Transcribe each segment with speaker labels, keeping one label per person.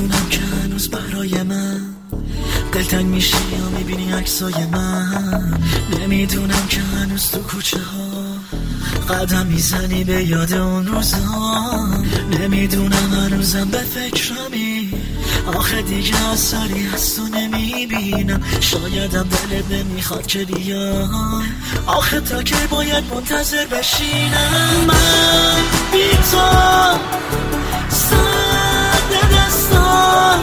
Speaker 1: نمیدونم که هنوز برای من دلتنگ میشی یا میبینی عکسای من. نمیدونم که هنوز تو کوچه ها قدم میزنی به یاد اون روزا. نمیدونم هنوزم به فکرمی، آخه دیگه اثری هست و نمیبینم. شایدم دلت نمیخواد که بیای، آخه تا که باید منتظر بشینم. من بی تو سرد دستان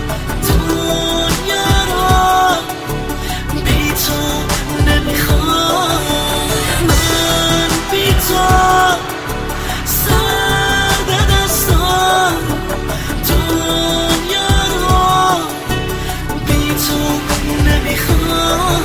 Speaker 1: دنیا رو بی تو نمیخوام. من بی تو سرد دستان دنیا رو بی تو نمیخوام.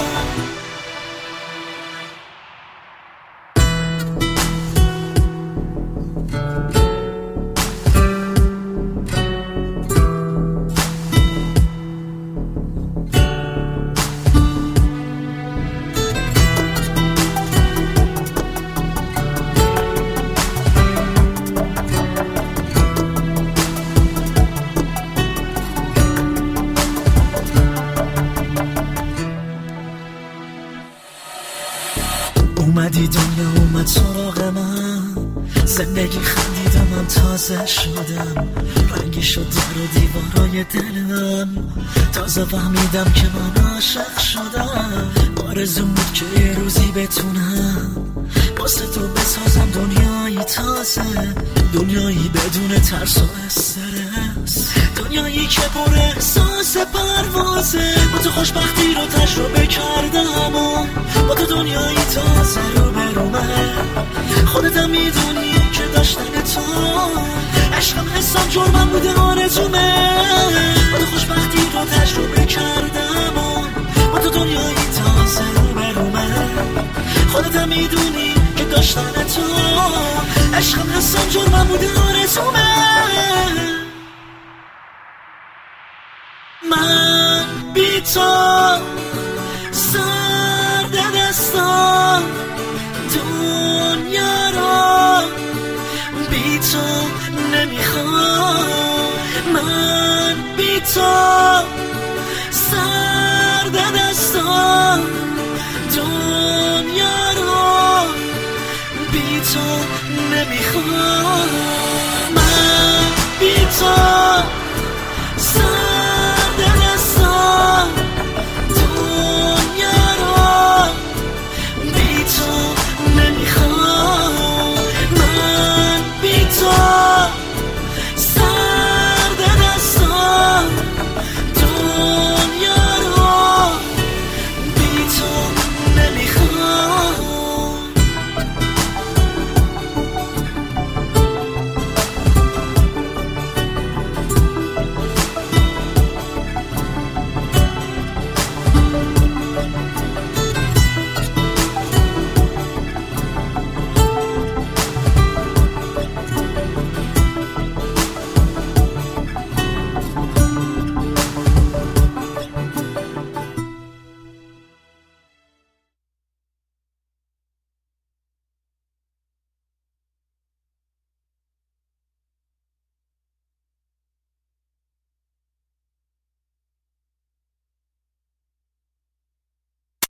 Speaker 1: اومدی دنیا اومد سراغ من، زندگی خندید و من تازه شدم. رنگی شد در و دیوارای دلم، تازه فهمیدم که من عاشق شدم. آرزوم بود که یه روزی بتونم واسه تو بسازم دنیایی تازه، دنیایی بدون ترس و استرس، دنیایی که پر احساس پروازه. با تو خوشبختی رو تجربه کردم و با تو دنیایی تازه رو برومه. خودتم میدونی که داشتن تو عشقم حسم جرمم بوده آرزومه. با تو خوشبختی رو تجربه کردم و با تو دنیایی تازه رو برومه. خودتم میدونی که داشتن تو عشقم حسم جرمم بوده آرزومه. من بی تو سرد دستان دنیا رو بی تو نمیخوام. من بی تو سرد دستان دنیا رو بی تو نمیخوام. من بی تو